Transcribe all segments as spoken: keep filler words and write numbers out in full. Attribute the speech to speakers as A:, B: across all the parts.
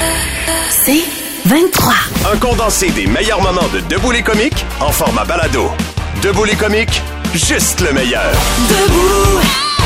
A: C'est vingt-trois.
B: Un condensé des meilleurs moments de Debout les comiques en format balado. Debout les comiques, juste le meilleur.
A: Debout,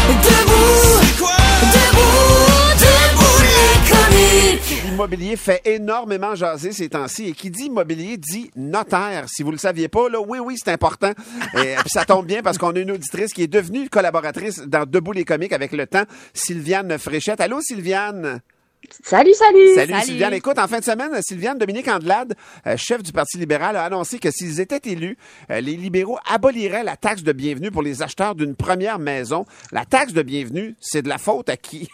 A: debout, debout, debout les comiques.
C: L'immobilier fait énormément jaser ces temps-ci. Et qui dit immobilier dit notaire. Si vous le saviez pas, là, oui, oui, c'est important. Et puis ça tombe bien parce qu'on a une auditrice qui est devenue collaboratrice dans Debout les comiques avec le temps, Sylviane Fréchette. Allô, Sylviane?
D: Salut, salut!
C: Salut,
E: Salut.
C: Sylviane. Écoute, en fin de semaine, Sylviane Dominique Andelade, euh, chef du Parti libéral, a annoncé que s'ils étaient élus, euh, les libéraux aboliraient la taxe de bienvenue pour les acheteurs d'une première maison. La taxe de bienvenue, c'est de la faute à qui?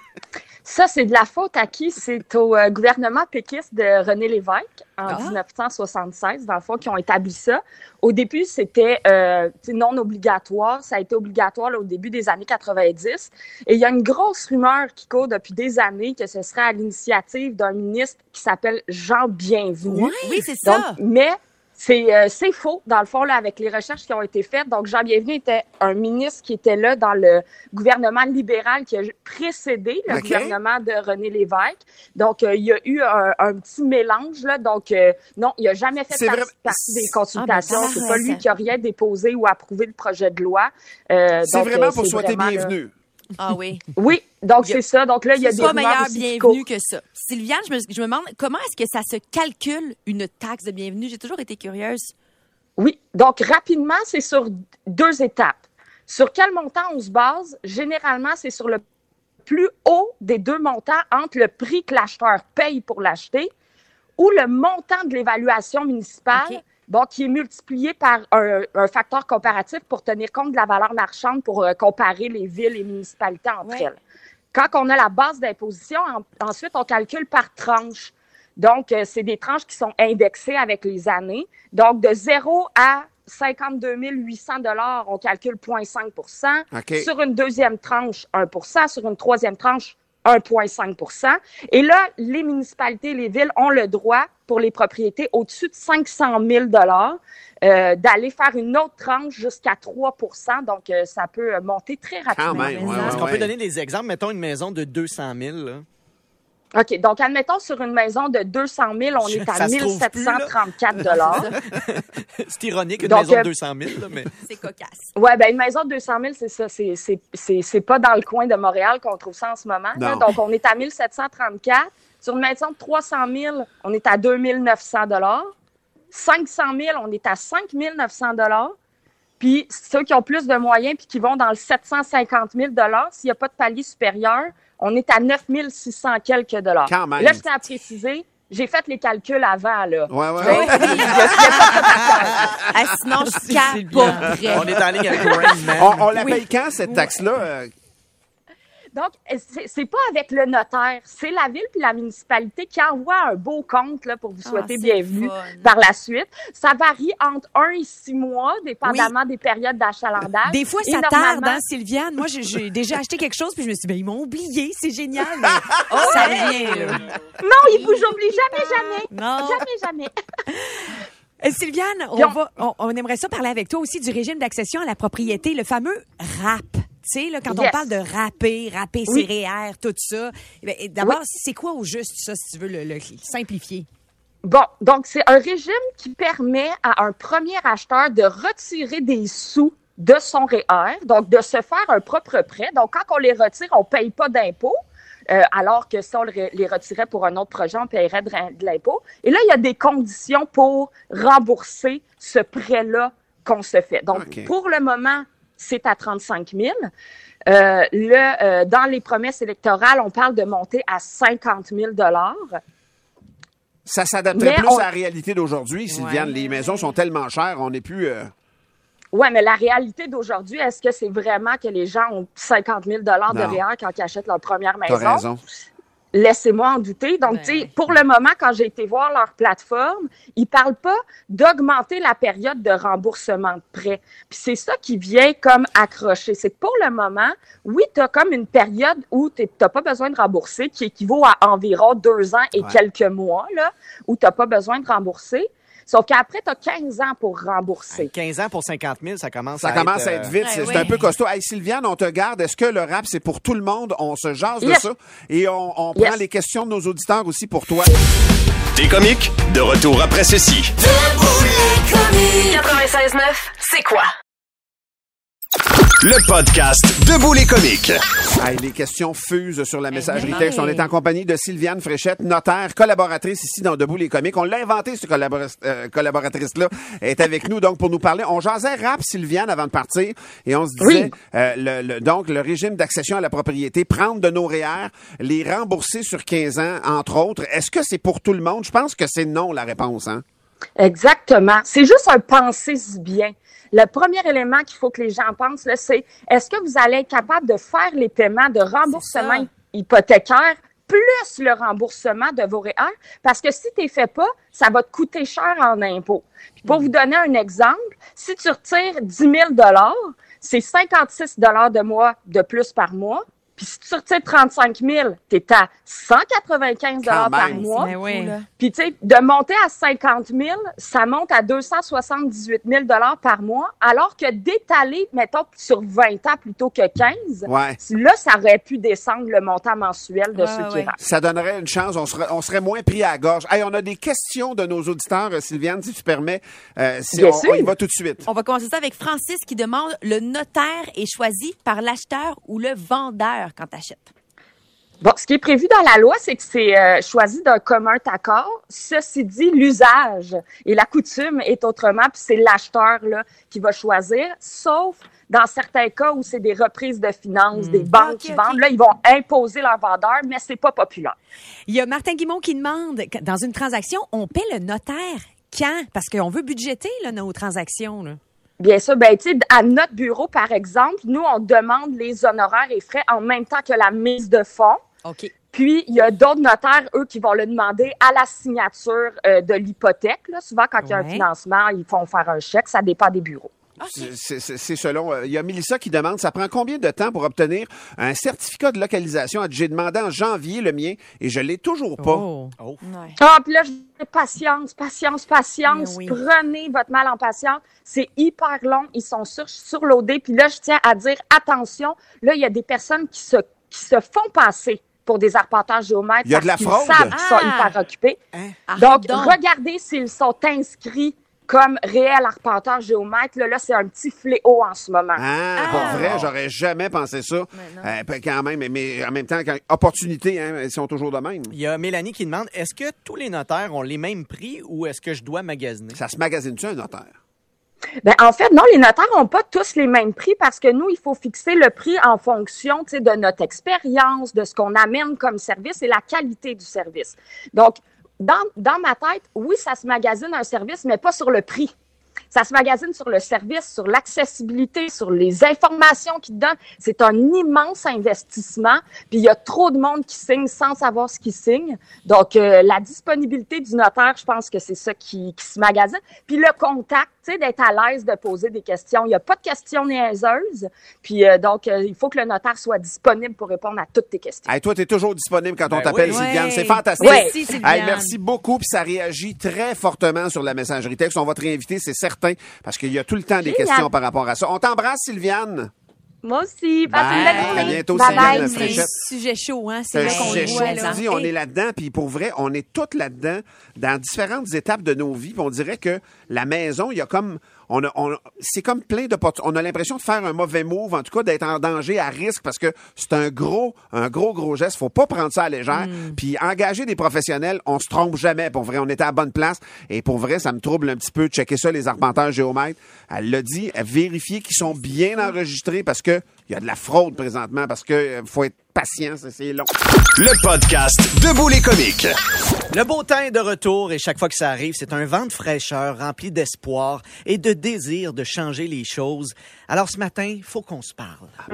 D: Ça, c'est de la faute à qui? C'est au euh, gouvernement péquiste de René Lévesque en
E: Ah.
D: dix-neuf cent soixante-seize, dans le fond, qui ont établi ça. Au début, c'était euh, non obligatoire. Ça a été obligatoire là, au début des années quatre-vingt-dix. Et il y a une grosse rumeur qui court depuis des années que ce serait à l'initiative d'un ministre qui s'appelle Jean Bienvenu.
E: Oui, c'est
D: Donc,
E: ça.
D: mais c'est euh, c'est faux, dans le fond, là, avec les recherches qui ont été faites. Donc, Jean Bienvenu était un ministre qui était là dans le gouvernement libéral qui a précédé le
C: OK.
D: gouvernement de René Lévesque. Donc, euh, il y a eu un, un petit mélange, là. Donc, euh, non, il n'a jamais fait
C: C'est
D: par-
C: vrai-
D: partie des consultations.
E: Ah, ben,
D: c'est
E: ça,
D: pas lui
E: ça.
D: qui a rien déposé ou approuvé le projet de loi. Euh,
C: C'est
D: donc,
C: vraiment
D: euh,
C: pour
D: c'est
C: souhaiter
D: vraiment, là-
C: bienvenue.
E: Ah oui.
D: Oui, donc
E: Il y a-
D: c'est ça. Donc là, il y a des
E: Soit
D: rumeurs
E: meilleur
D: aussi qui
E: bienvenue
D: courent.
E: que ça. Sylviane, je me, je me demande comment est-ce que ça se calcule une taxe de bienvenue? J'ai toujours été curieuse.
D: Oui, donc rapidement, c'est sur deux étapes. Sur quel montant on se base? Généralement, c'est sur le plus haut des deux montants entre le prix que l'acheteur paye pour l'acheter ou le montant de l'évaluation municipale,
E: OK.
D: donc qui est multiplié par un, un facteur comparatif pour tenir compte de la valeur marchande pour euh, comparer les villes et municipalités entre
E: Ouais.
D: elles. Quand on a la base d'imposition, en- ensuite, on calcule par tranche. Donc, euh, c'est des tranches qui sont indexées avec les années. Donc, de zéro à cinquante-deux mille huit cents dollars, on calcule zéro virgule cinq pour cent.
C: OK.
D: Sur une deuxième tranche, un pour cent. Sur une troisième tranche, un virgule cinq pour cent. Et là, les municipalités et les villes ont le droit, pour les propriétés au-dessus de cinq cent mille dollars, euh, d'aller faire une autre tranche jusqu'à trois pour cent. Donc, euh, ça peut euh, monter très rapidement.
C: Quand même, ouais,
F: Est-ce
C: ouais,
F: qu'on
C: ouais.
F: peut donner des exemples? Mettons une maison de deux cent mille. Là.
D: OK. Donc, admettons, sur une maison de deux cent mille, on
F: Je-
D: est à
F: ça se
D: mille
F: trouve
D: sept
F: plus,
D: cent trente-quatre dollars.
F: C'est ironique, une
D: Donc,
F: maison de
D: euh,
F: deux cent mille. Là, mais...
E: C'est cocasse.
D: Ouais, ben une maison de deux cent mille, c'est ça. C'est, c'est, c'est, c'est pas dans le coin de Montréal qu'on trouve ça en ce moment. là.
C: Non.
D: Donc, on est à mille sept cent trente-quatre. Sur une maison de trois cent mille, on est à deux mille neuf cents dollars. cinq cent mille, on est à cinq mille neuf cents dollars. Puis, ceux qui ont plus de moyens puis qui vont dans le sept cent cinquante mille dollars, s'il n'y a pas de palier supérieur, on est à neuf mille six cents quelques dollars.
C: Quand même.
D: Là, je tiens à préciser, j'ai fait les calculs avant, là.
C: Ouais, ouais,
D: Donc,
C: ouais.
D: il y a- il y a pas de-
E: Ah, sinon, je capoterais.
F: On est en ligne avec Rain Man.
C: On, on l'appelle quand, cette taxe-là? Euh,
D: Donc, c'est c'est pas avec le notaire, c'est la ville puis la municipalité qui envoie un beau compte là, pour vous
E: Ah,
D: souhaiter
E: c'est
D: bienvenue
E: fun.
D: par la suite. Ça varie entre un et six mois, dépendamment des périodes d'achalandage.
G: Des fois,
D: Et
G: ça tarde,
D: normalement-
G: hein, Sylviane? Moi, j'ai- j'ai déjà acheté quelque chose, puis je me suis dit, ben, ils m'ont oublié, c'est génial. Mais
D: Oh,
G: ça
D: ouais.
G: revient, là.
D: Non, il vous oublie jamais, jamais.
G: Non.
D: Jamais, jamais.
G: Euh, Sylviane, on,
D: Puis on-
G: va, on, on aimerait ça parler avec toi aussi du régime d'accession à la propriété, le fameux R A P. Tu sais, là, quand on
D: Yes.
G: parle de rapper, rapper
D: Oui.
G: ses R E E R, tout ça. eh bien, d'abord, c'est quoi au juste ça, si tu veux le, le simplifier?
D: Bon, donc c'est un régime qui permet à un premier acheteur de retirer des sous de son R E E R, donc de se faire un propre prêt. Donc, quand on les retire, on ne paye pas d'impôt. Euh, alors que si on le- les retirait pour un autre projet, on paierait de, de l'impôt. Et là, il y a des conditions pour rembourser ce prêt-là qu'on se fait. Donc,
C: OK.
D: pour le moment, c'est à trente-cinq mille. Euh, le, euh, dans les promesses électorales, on parle de monter à cinquante mille dollars.
C: ça s'adapterait
D: Mais
C: plus
D: on-
C: à la réalité d'aujourd'hui, Sylviane. Les maisons sont tellement chères, on n'est plus... euh,
D: Oui, mais la réalité d'aujourd'hui, est-ce que c'est vraiment que les gens ont cinquante mille dollars de
C: Non.
D: R E E R quand ils achètent leur première
C: T'as
D: maison?
C: raison.
D: Laissez-moi en douter. Donc,
E: Ben
D: tu sais,
E: oui.
D: pour le moment, quand j'ai été voir leur plateforme, ils parlent pas d'augmenter la période de remboursement de prêt. Puis c'est ça qui vient comme accrocher. C'est que pour le moment, oui, tu as comme une période où tu n'as pas besoin de rembourser, qui équivaut à environ deux ans et
C: Ouais.
D: quelques mois, là, où tu n'as pas besoin de rembourser. Sauf qu'après, tu as quinze ans pour rembourser.
F: quinze ans pour cinquante mille, ça commence
C: Ça
F: à
C: commence
F: être...
C: à être vite,
E: euh,
C: c'est
E: ouais,
C: c'est un
E: ouais.
C: peu costaud. Hey, Sylviane, on te garde. Est-ce que le rap, c'est pour tout le monde? On se jase de
D: Yes.
C: ça. Et on, on
D: Yes.
C: prend les questions de nos auditeurs aussi pour toi.
B: T'es comique? De retour après ceci.
A: Debout les comiques.
H: quatre-vingt-seize neuf, c'est quoi?
B: Le podcast Debout les comiques.
C: Hey, les questions fusent sur la messagerie
E: ben
C: texte.
E: oui.
C: On est en compagnie de Sylviane Fréchette, notaire, collaboratrice ici dans Debout les comiques. On l'a inventé, cette collabora- euh, collaboratrice-là. Elle est avec nous donc pour nous parler. On jasait rap, Sylviane, avant de partir. Et on se disait,
D: Oui.
C: euh, le, le- donc, le régime d'accession à la propriété, prendre de nos R E E R, les rembourser sur quinze ans, entre autres. Est-ce que c'est pour tout le monde? Je pense que c'est non, la réponse, hein?
D: Exactement. C'est juste un pensez-y bien. Le premier élément qu'il faut que les gens pensent, là, c'est est-ce que vous allez être capable de faire les paiements de remboursement
E: ça.
D: hypothécaire plus le remboursement de vos R E E R? Parce que si tu ne fais pas, ça va te coûter cher en impôts. Puis pour vous donner un exemple, si tu retires dix mille dollars, c'est cinquante-six dollars de mois de plus par mois. Puis si tu retires trente-cinq mille, tu es à cent quatre-vingt-quinze dollars
C: Quand
D: par
C: même.
D: mois.
G: Ben oui.
D: Puis, tu sais, de monter à cinquante mille, ça monte à deux cent soixante-dix-huit mille dollars par mois, alors que d'étaler, mettons, sur vingt ans plutôt que quinze,
C: Ouais.
D: là, ça aurait pu descendre le montant mensuel de
E: Ouais,
D: ceux
E: ouais,
D: qui
E: ouais.
D: rentrent.
C: Ça donnerait une chance, on serait, on serait moins pris à la gorge. Hey, on a des questions de nos auditeurs, euh, Sylviane, si tu permets. Euh, si
D: Bien
C: on,
D: sûr.
C: on y va tout de suite.
E: On va commencer ça avec Francis qui demande le notaire est choisi par l'acheteur ou le vendeur quand t'achètes.
D: Bon, ce qui est prévu dans la loi, c'est que c'est euh, choisi d'un commun accord. Ceci dit, l'usage et la coutume est autrement, puis c'est l'acheteur là qui va choisir, sauf dans certains cas où c'est des reprises de finances, des banques
E: Ok,
D: qui
E: ok.
D: vendent. Là, ils vont imposer leur vendeur, mais c'est pas populaire.
G: Il y a Martin Guimond qui demande, que dans une transaction, on paie le notaire quand? Parce qu'on veut budgéter là, nos transactions. Là.
D: Bien sûr, ben, tu sais, à notre bureau, par exemple, nous, on demande les honoraires et frais en même temps que la mise de fonds.
E: OK.
D: Puis, il y a d'autres notaires, eux, qui vont le demander à la signature euh, de l'hypothèque. Là. Souvent, quand il y a un
G: Ouais.
D: financement, ils font faire un chèque. Ça dépend des bureaux.
C: C'est- C'est c'est selon. euh, Il y a Mélissa qui demande, ça prend combien de temps pour obtenir un certificat de localisation? J'ai demandé en janvier le mien et je l'ai toujours pas.
G: Oh.
F: Oh.
E: Ouais.
D: Ah, puis là, je dis patience, patience, patience.
E: Mais oui.
D: Prenez votre mal en patience. C'est hyper long. Ils sont sur, surloadés. Puis là, je tiens à dire, attention, là, il y a des personnes qui se, qui se font passer pour des arpenteurs géomètres.
C: Il y a de la
D: parce qu'ils
C: fraude?
D: savent qu'ils sont
E: Ah!
D: hyper occupés.
E: Arrête
D: Donc,
E: donc.
D: regardez s'ils sont inscrits comme réels arpenteurs géomètres. Là, là c'est un petit fléau en ce moment.
C: Ah,
E: Ah.
C: pour vrai, j'aurais jamais pensé ça.
E: Mais non.
C: Euh, puis quand même, mais, mais en même temps, quand, opportunité, hein, ils sont toujours de même.
F: Il y a Mélanie qui demande, est-ce que tous les notaires ont les mêmes prix ou est-ce que je dois magasiner?
C: Ça se magasine-tu un notaire?
D: Ben, en fait, non, les notaires n'ont pas tous les mêmes prix parce que nous, il faut fixer le prix en fonction, tu sais, de notre expérience, de ce qu'on amène comme service et la qualité du service. Donc, dans, dans ma tête, oui, ça se magasine un service, mais pas sur le prix. Ça se magasine sur le service, sur l'accessibilité, sur les informations qu'ils te donnent. C'est un immense investissement. Puis il y a trop de monde qui signe sans savoir ce qu'ils signent. Donc, euh, la disponibilité du notaire, je pense que c'est ça qui, qui se magasine. Puis le contact, tu sais, d'être à l'aise de poser des questions. Il n'y a pas de questions niaiseuses. Puis euh, donc, euh, il faut que le notaire soit disponible pour répondre à toutes tes questions.
C: Hey, toi, tu es toujours disponible quand on
F: Ben
C: t'appelle,
F: oui.
C: Sylviane.
G: Ouais.
C: C'est fantastique.
D: Ouais.
G: Merci, Sylviane.
C: Hey, merci beaucoup. Puis ça réagit très fortement sur la messagerie texte. On va te réinviter, c'est certain, parce qu'il y a tout le temps des
D: Génial.
C: questions par rapport à ça. On t'embrasse, Sylviane.
D: Moi aussi. Passez
C: Bye.
D: une belle
C: À
D: journée.
C: bientôt,
D: Bye
C: Sylviane
D: bye.
G: C'est
C: Fréchette.
G: un sujet chaud, hein?
C: C'est
G: C'est
C: un
G: là qu'on
C: sujet
G: le
C: chaud.
G: voit.
C: Tu
G: là.
C: dis, on
G: Hey.
C: est là-dedans, puis pour vrai, on est toutes là-dedans, dans différentes étapes de nos vies. Puis on dirait que la maison, il y a comme, on a, on a- c'est comme plein de, pot- on a l'impression de faire un mauvais move, en tout cas d'être en danger, à risque, parce que c'est un gros, un gros, gros geste. Faut pas prendre ça à légère. Puis engager des professionnels, on se trompe jamais. Pour vrai, on était à la bonne place. Et pour vrai, ça me trouble un petit peu de checker ça, les arpenteurs géomètres. Elle l'a dit, vérifier qu'ils sont bien enregistrés parce que il y a de la fraude présentement, parce que euh, faut être patient, ça, c'est long.
B: Le podcast Debout les comiques.
F: Le beau temps est de retour et chaque fois que ça arrive, c'est un vent de fraîcheur rempli d'espoir et de désir de changer les choses. Alors ce matin, il faut qu'on se parle. Ah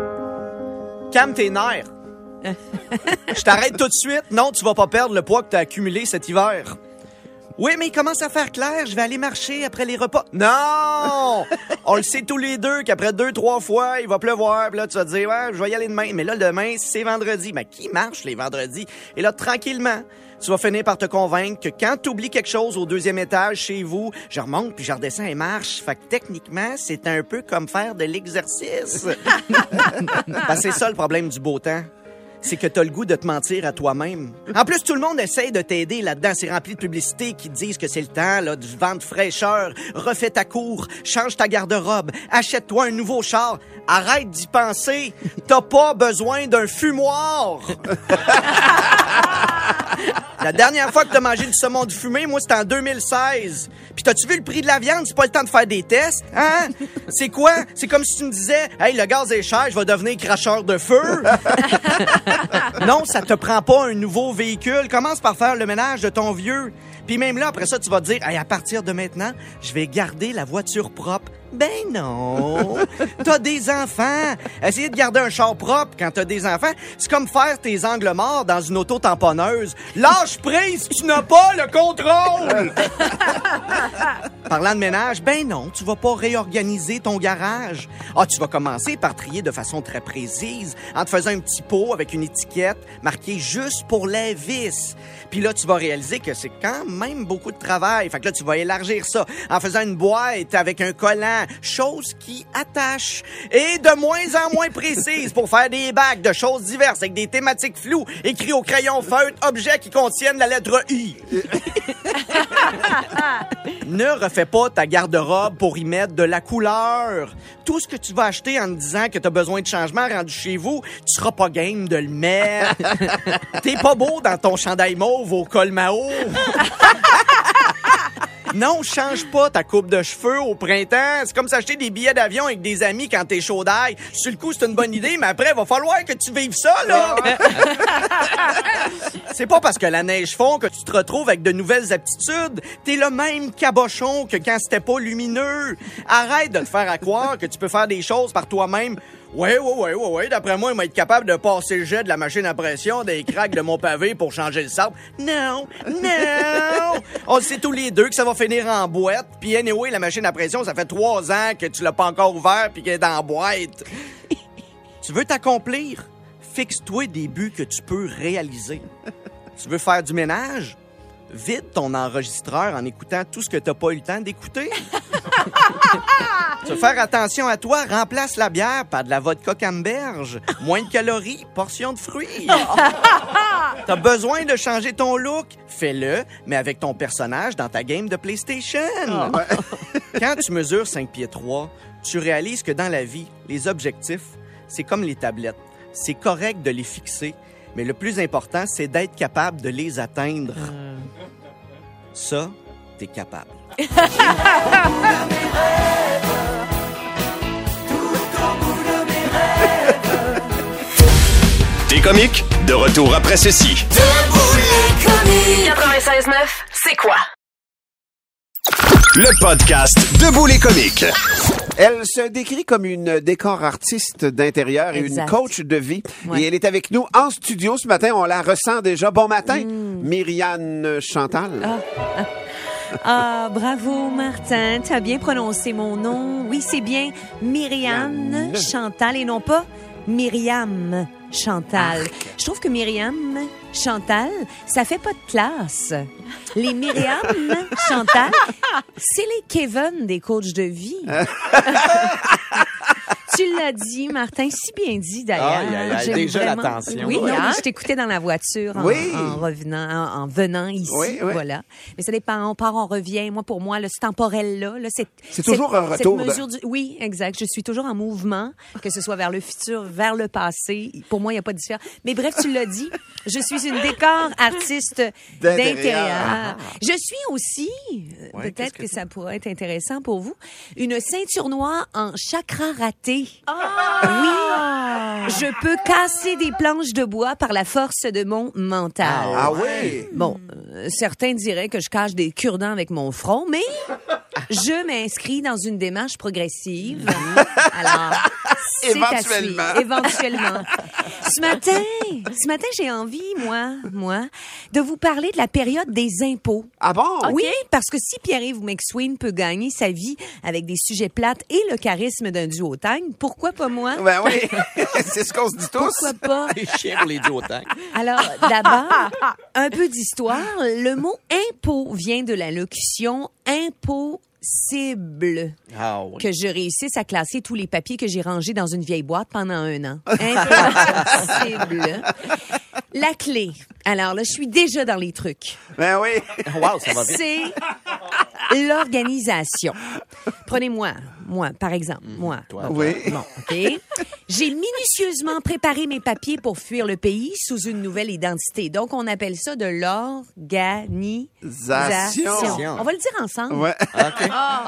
F: bon? Calme tes nerfs. Je t'arrête tout de suite. Non, tu vas pas perdre le poids que tu as accumulé cet hiver. Oui, mais il commence à faire clair, je vais aller marcher après les repas. Non! On le sait tous les deux qu'après deux, trois fois, il va pleuvoir. Puis là, tu vas te dire, ouais, je vais y aller demain. Mais là, demain, c'est vendredi. Mais qui marche les vendredis? Et là, tranquillement, tu vas finir par te convaincre que quand tu oublies quelque chose au deuxième étage chez vous, je remonte puis je redescends et marche. Fait que techniquement, c'est un peu comme faire de l'exercice. Ben, c'est ça le problème du beau temps. C'est que t'as le goût de te mentir à toi-même. En plus, tout le monde essaye de t'aider là-dedans. C'est rempli de publicités qui disent que c'est le temps là, du vent de fraîcheur. Refais ta cour, change ta garde-robe, achète-toi un nouveau char. Arrête d'y penser. T'as pas besoin d'un fumoir. La dernière fois que t'as mangé du saumon de fumée, moi, c'était en deux mille seize. Puis t'as-tu vu le prix de la viande? C'est pas le temps de faire des tests, hein? C'est quoi? C'est comme si tu me disais, « Hey, le gaz est cher, je vais devenir cracheur de feu. » Non, ça te prend pas un nouveau véhicule. Commence par faire le ménage de ton vieux. Puis même là, après ça, tu vas te dire, « Hey, à partir de maintenant, je vais garder la voiture propre. » Ben non! T'as des enfants! Essayer de garder un char propre quand t'as des enfants, c'est comme faire tes angles morts dans une auto-tamponneuse. Lâche prise, tu n'as pas le contrôle! Parlant de ménage, ben non, tu vas pas réorganiser ton garage. Ah, tu vas commencer par trier de façon très précise, en te faisant un petit pot avec une étiquette marquée juste pour les vis. Puis là, tu vas réaliser que c'est quand même beaucoup de travail. Fait que là, tu vas élargir ça en faisant une boîte avec un collant, chose qui attache, et de moins en moins précise pour faire des bacs de choses diverses avec des thématiques floues, écrits au crayon feutre, objets qui contiennent la lettre I. Ne refais pas ta garde-robe pour y mettre de la couleur. Tout ce que tu vas acheter en te disant que tu as besoin de changement rendu chez vous, tu seras pas game de le mettre. T'es pas beau dans ton chandail mauve au col Mao. Non, change pas ta coupe de cheveux au printemps. C'est comme s'acheter des billets d'avion avec des amis quand t'es chaud d'ail. Sur le coup, c'est une bonne idée, mais après, il va falloir que tu vives ça, là. C'est pas parce que la neige fond que tu te retrouves avec de nouvelles aptitudes. T'es le même cabochon que quand c'était pas lumineux. Arrête de te faire à croire que tu peux faire des choses par toi-même. Ouais, ouais, ouais, ouais, ouais. D'après moi, il va être capable de passer le jet de la machine à pression des craques de mon pavé pour changer le sable. Non, non! On le sait tous les deux que ça va finir en boîte. Puis anyway, la machine à pression, ça fait trois ans que tu l'as pas encore ouvert puis qu'elle est dans la boîte. Tu veux t'accomplir? Fixe-toi des buts que tu peux réaliser. Tu veux faire du ménage? Vide ton enregistreur en écoutant tout ce que t'as pas eu le temps d'écouter. Tu veux faire attention à toi, remplace la bière par de la vodka Camberge. Moins de calories, portion de fruits. T'as besoin de changer ton look? Fais-le, mais avec ton personnage dans ta game de PlayStation. Oh. Quand tu mesures cinq pieds trois, tu réalises que dans la vie, les objectifs, c'est comme les tablettes. C'est correct de les fixer, mais le plus important, c'est d'être capable de les atteindre. Mmh. Ça, t'es capable.
B: T'es comique? De retour après ceci.
A: Debout les comiques.
H: quatre-vingt-seize neuf, c'est quoi?
B: Le podcast Debout les comiques.
C: Elle se décrit comme une décor artiste d'intérieur et
G: Exact.
C: une coach de vie.
G: Ouais.
C: Et elle est avec nous en studio ce matin. On la ressent déjà. Bon matin,
G: Mm.
C: Myriane Chantal.
G: Ah, ah. Ah, bravo, Martin. Tu as bien prononcé mon nom. Oui, c'est bien Myriane
C: Yann.
G: Chantal et non pas Myriam Chantal. Je trouve que Myriam Chantal, ça fait pas de classe. Les Myriam Chantal, c'est les Kevin des coachs de vie. Tu l'as dit, Martin, si bien dit d'ailleurs.
F: Aïe, aïe, aïe,
G: J'aime
F: déjà
G: vraiment-
F: l'attention.
G: Oui,
C: Oui,
G: non,
C: hein?
G: je t'écoutais dans la voiture en,
C: Oui.
G: en revenant, en, en venant ici,
C: Oui, oui.
G: voilà. Mais ça dépend, on part, on revient. Moi, pour moi, là, ce temporel-là, là, c'est
C: C'est toujours
G: cette-
C: un retour
G: cette
C: de-
G: mesure du- Oui, exact. Je suis toujours en mouvement, que ce soit vers le futur, vers le passé. Pour moi, il n'y a pas de différence. Mais bref, tu l'as dit, je suis une décor artiste
C: D'intérieur.
G: d'intérieur. Je suis aussi, euh,
F: Ouais, qu'est-ce
G: peut-être
F: que
G: que,
F: c'est?
G: ça pourrait être intéressant pour vous, une ceinture noire en chakra raté. Oui, je peux casser des planches de bois par la force de mon mental.
C: Ah oui?
G: Bon, euh, certains diraient que je cache des cure-dents avec mon front, mais je m'inscris dans une démarche progressive. Alors, c'est à
C: Éventuellement.
G: suivre. Éventuellement. Ce matin, ce matin, j'ai envie, moi, moi, de vous parler de la période des impôts.
C: Ah bon?
G: Oui, parce que si Pierre-Yves McSween peut gagner sa vie avec des sujets plates et le charisme d'un duotang, pourquoi pas moi?
C: Ben oui, c'est ce qu'on se dit tous.
G: Pourquoi pas?
F: Les chiens pour les duotangs.
G: Alors, d'abord, un peu d'histoire. Le mot impôt vient de la locution impossible.
F: Ah oui.
G: Que je réussisse à classer tous les papiers que j'ai rangés dans une vieille boîte pendant un an. Impossible. La clé. Alors là, je suis déjà dans les trucs.
C: Ben oui.
F: Wow, ça va vite.
G: C'est l'organisation. Prenez-moi, moi, par exemple, moi.
F: Toi,
G: Bon,
C: Oui.
G: Bon, OK. J'ai minutieusement préparé mes papiers pour fuir le pays sous une nouvelle identité. Donc, on appelle ça de l'organisation.
C: Zation.
G: On va le dire ensemble.
C: Ouais.
F: OK.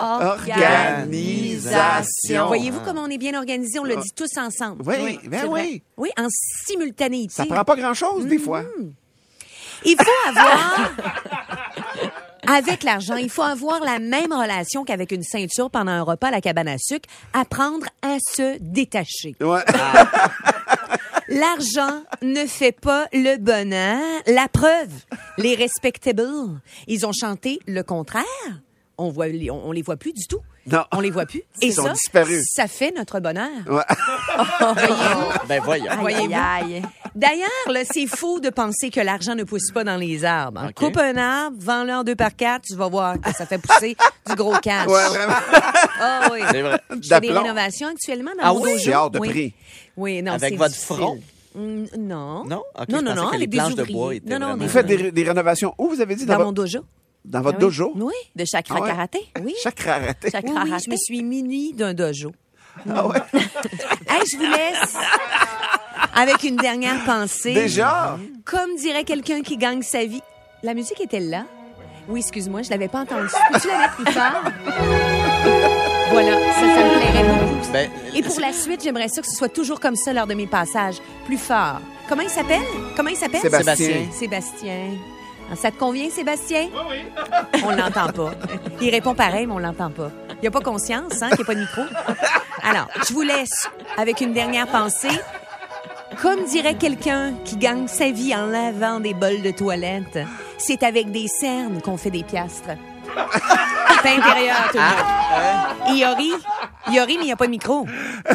C: Organisation.
G: Voyez-vous comment on est bien organisé? On le dit tous ensemble.
C: Oui, ben
G: c'est vrai.
C: oui.
G: Oui, en simultanéité.
C: Ça prend pas grand-chose, des fois.
G: Il faut avoir... Avec l'argent, il faut avoir la même relation qu'avec une ceinture pendant un repas à la cabane à sucre, apprendre à se détacher.
C: Ouais.
G: L'argent ne fait pas le bonheur. La preuve, les respectables, ils ont chanté le contraire. On voit, on, on les voit plus du tout.
C: Non.
G: On les voit plus.
C: Ils
G: Et
C: sont
G: ça,
C: disparus.
G: ça fait notre bonheur.
C: Ouais.
F: Ben voyons.
G: Voyez-vous?
E: Aïe, aïe.
G: D'ailleurs, là, c'est faux de penser que l'argent ne pousse pas dans les arbres. hein.
F: OK.
G: Coupe un arbre, vends-le en deux par quatre, tu vas voir que ça fait pousser du gros cash.
C: Ouais, vraiment.
G: Ah oui.
F: C'est vrai.
G: Je fais des
C: D'aplomb.
G: rénovations actuellement dans
F: Ah
G: mon
F: oui?
G: dojo.
C: C'est hors de
G: oui.
C: prix.
G: Oui, non,
F: Avec
G: c'est
F: votre
G: difficile.
F: front?
G: Mm, non.
F: Non? OK,
G: non,
F: je
G: non,
F: pensais
G: non,
F: que
G: avec
F: les
G: des
F: planches de
G: ouvriers.
F: bois étaient
G: non, non,
F: vraiment-
C: Vous
G: non,
C: faites
G: non.
C: des, des rénovations où, vous avez dit?
G: Dans
C: Dans,
G: mon
C: votre,
G: dojo.
C: dans votre
G: Ah oui.
C: dojo?
G: Oui.
E: De chakra
C: Ah ouais.
E: karaté?
G: Oui.
C: Chaque rareté.
E: Chakra
G: Oui, oui,
E: raté.
G: je me suis munie d'un dojo.
C: Ah ouais.
G: Hey, je vous laisse avec une dernière pensée.
C: Déjà?
G: Comme dirait quelqu'un qui gagne sa vie. La musique était là. Oui, excuse-moi, je l'avais pas entendue. Peux-tu la mettre plus fort? Voilà, ça, ça me plairait beaucoup.
F: Ben,
G: Et pour la suite, j'aimerais ça que ce soit toujours comme ça lors de mes passages. Plus fort. Comment il s'appelle? Comment il s'appelle?
C: Sébastien.
G: Sébastien. Ah, ça te convient, Sébastien? Oui, oui. On l'entend pas. Il répond pareil, mais on l'entend pas. Il a pas conscience, hein, qu'il n'y a pas de micro. Alors, je vous laisse avec une dernière pensée. Comme dirait quelqu'un qui gagne sa vie en lavant des bols de toilette, c'est avec des cernes qu'on fait des piastres. C'est intérieur, tout le monde. Et il a ri. Il a ri, mais il n'y a pas de micro.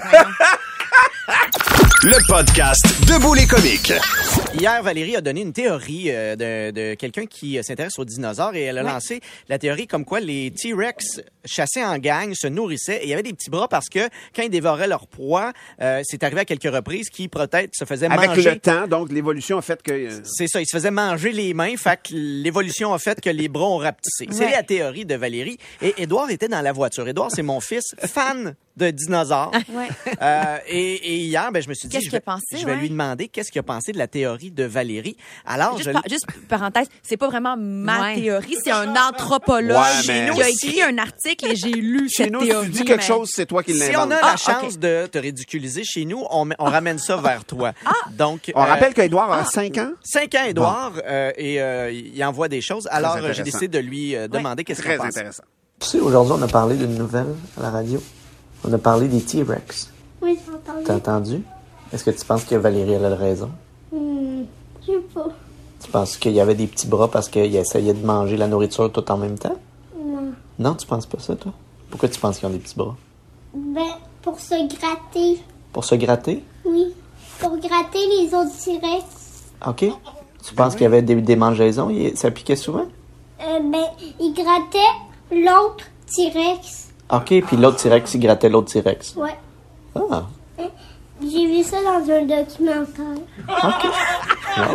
B: Le podcast Debout les comiques.
F: Hier, Valérie a donné une théorie euh, de, de quelqu'un qui euh, s'intéresse aux dinosaures et elle a lancé la théorie comme quoi les T-Rex chassaient en gang, se nourrissaient et il y avait des petits bras parce que quand ils dévoraient leur proie, euh, c'est arrivé à quelques reprises qu'ils peut-être se faisaient
C: Avec
F: manger.
C: le temps, donc l'évolution a fait que... euh,
F: C'est ça, ils se faisaient manger les mains, fait que l'évolution a fait que les bras ont rapetissé. C'est
G: Ouais.
F: la théorie de Valérie. Et Édouard était dans la voiture. Édouard, c'est mon fils, fan de dinosaures.
G: Ouais.
F: Euh, et, et hier, ben, je me suis dit,
E: Qu'est-ce
F: je
E: qu'il a
F: vais,
E: pensé,
F: je vais
E: ouais?
F: lui demander qu'est-ce qu'il a pensé de la théorie de Valérie. Alors,
E: Juste,
F: je
E: par- juste parenthèse, c'est pas vraiment ma
G: Ouais.
E: théorie, c'est un anthropologue
C: Ouais, mais-
E: qui a écrit un article et j'ai lu
C: Chez
E: cette
C: nous, si
E: théorie.
C: tu dis quelque
E: mais-
C: chose, c'est toi qui
F: si
C: l'invente.
F: on a
E: Ah,
F: la chance
E: ok.
F: de te ridiculiser chez nous, on, on ramène ça vers toi. Donc,
C: On
F: euh,
C: rappelle qu'Edouard a cinq ans.
F: cinq ans, Édouard, euh, et euh, il envoie des choses. Alors, euh, j'ai
C: intéressant.
F: décidé de lui euh, demander qu'est-ce qu'il
C: Très
F: en pense.
C: intéressant.
I: Tu sais, aujourd'hui, on a parlé d'une nouvelle à la radio. On a parlé des T-Rex.
J: Oui, j'ai entendu.
I: T'as entendu? Est-ce que tu penses que Valérie elle a raison?
J: Hmm, je sais pas.
I: Tu penses qu'il y avait des petits bras parce qu'il essayait de manger la nourriture tout en même temps?
J: Non.
I: Non, tu penses pas ça, toi? Pourquoi tu penses qu'ils ont des petits bras?
J: Ben, pour se gratter.
I: Pour se gratter?
J: Oui. Pour gratter les autres T-Rex.
I: OK. Tu penses qu'il y avait des, des mangeaisons? Il- Ça piquait souvent?
J: Euh, ben, il grattait l'autre T-Rex.
I: OK, puis l'autre T-Rex, il grattait l'autre T-Rex.
J: Ouais.
I: Ah,
J: J'ai vu ça dans un documentaire.
I: OK. Wow.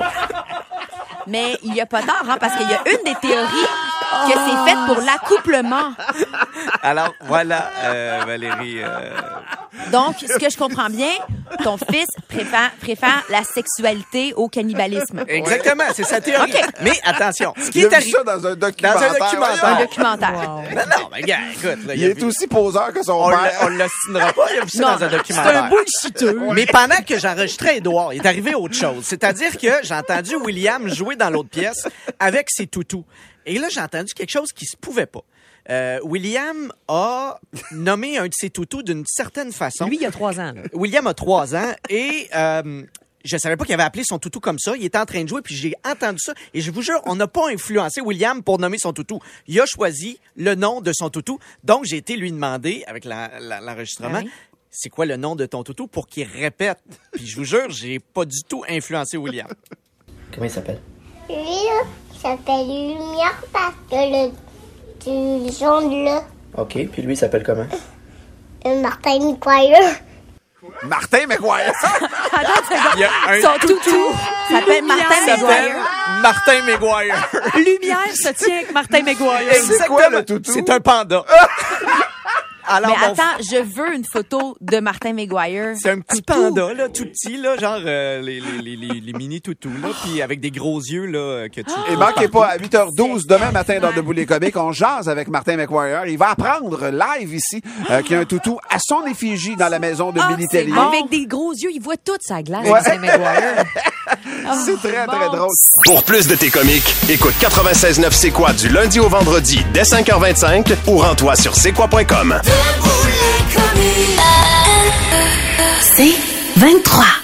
E: Mais il y a pas tard, hein, parce qu'il y a une des théories que c'est fait pour l'accouplement.
F: Alors, voilà, euh, Valérie. euh,
E: Donc, ce que je comprends bien, ton fils préfère, préfère la sexualité au cannibalisme.
F: Exactement, c'est sa théorie. Mais attention, ce qui
C: Il a
F: est
C: vu
F: arrivé...
C: ça dans un documentaire.
F: Dans un documentaire.
E: Un documentaire.
F: Non, non, mais gars, écoute, là,
C: Il
F: il a
C: est
F: vu-
C: aussi poseur que son
F: on
C: père.
F: le- on le signera pas, il a vu ça
E: Non,
F: dans un
E: c'est
F: documentaire.
E: un bullshiteux.
F: Mais pendant que j'enregistrais Édouard, il est arrivé autre chose. C'est-à-dire que j'ai entendu William jouer dans l'autre pièce avec ses toutous. Et là, j'ai entendu quelque chose qui se pouvait pas. Euh, William a nommé un de ses toutous d'une certaine façon.
G: Lui, il y a trois ans. là.
F: William a trois ans et euh, je savais pas qu'il avait appelé son toutou comme ça. Il était en train de jouer, puis j'ai entendu ça. Et je vous jure, on n'a pas influencé William pour nommer son toutou. Il a choisi le nom de son toutou. Donc, j'ai été lui demander, avec la, la, l'enregistrement, ah oui. c'est quoi le nom de ton toutou pour qu'il répète. Puis je vous jure, j'ai pas du tout influencé William.
I: Comment il s'appelle?
J: Lui, là, il s'appelle Lumière parce que le du jaune là.
I: OK, puis lui, il s'appelle comment?
J: Euh, Martin McGuire.
C: Martin McGuire.
F: Il y a un
E: son toutou s'appelle Martin McGuire.
F: Martin McGuire.
E: Lumière se tient avec Martin McGuire.
C: C'est quoi le toutou?
F: C'est un panda. Alors,
E: mais
F: bon,
E: attends, je veux une photo de Martin McGuire.
F: C'est un petit toutou. Panda, là, tout petit, là, genre euh, les, les, les, les mini toutous, là, puis avec des gros yeux, là, que tu...
C: Ah! Et manquez pas, à huit heures douze, demain matin, dans Debout les comiques, on jase avec Martin McGuire. Il va apprendre live ici euh, qu'il y a un toutou à son effigie dans la maison de
E: oh,
C: Billy Tellier.
E: Bon. Avec des gros yeux, il voit toute sa glace, ouais. Martin McGuire.
C: C'est très, très drôle.
B: Pour plus de tes comiques, écoute quatre-vingt-seize neuf C'est quoi du lundi au vendredi dès cinq heures vingt-cinq ou rends-toi sur c'est quoi point com.
A: C'est vingt-trois.